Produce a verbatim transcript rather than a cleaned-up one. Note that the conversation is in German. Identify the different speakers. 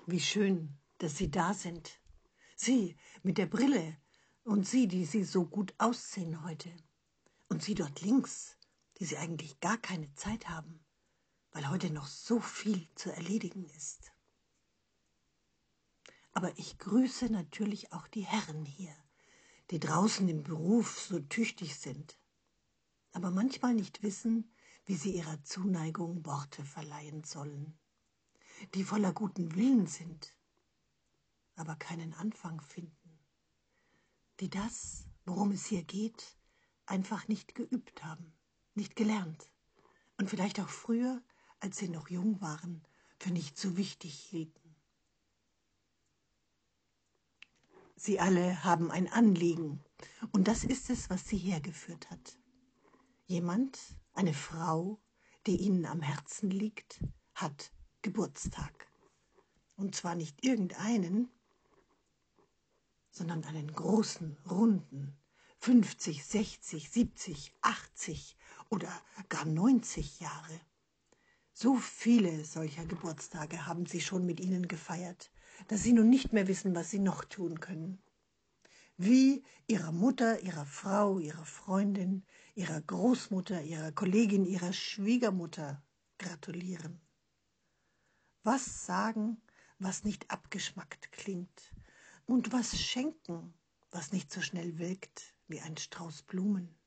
Speaker 1: Wie schön, dass Sie da sind. Sie mit der Brille und Sie, die Sie so gut aussehen heute. Und Sie dort links, die Sie eigentlich gar keine Zeit haben, weil heute noch so viel zu erledigen ist. Aber ich grüße natürlich auch die Herren hier, die draußen im Beruf so tüchtig sind, aber manchmal nicht wissen, wie sie ihrer Zuneigung Worte verleihen sollen, die voller guten Willen sind, aber keinen Anfang finden, die das, worum es hier geht, einfach nicht geübt haben, nicht gelernt und vielleicht auch früher, als sie noch jung waren, für nicht so wichtig hielten. Sie alle haben ein Anliegen und das ist es, was sie hergeführt hat. Jemand, eine Frau, die ihnen am Herzen liegt, hat Geburtstag. Und zwar nicht irgendeinen, sondern einen großen, runden, fünfzig, sechzig, siebzig, achtzig oder gar neunzig Jahre. So viele solcher Geburtstage haben sie schon mit ihnen gefeiert, dass sie nun nicht mehr wissen, was sie noch tun können. Wie ihrer Mutter, ihrer Frau, ihrer Freundin, ihrer Großmutter, ihrer Kollegin, ihrer Schwiegermutter gratulieren. Was sagen, was nicht abgeschmackt klingt, und was schenken, was nicht so schnell wirkt wie ein Strauß Blumen.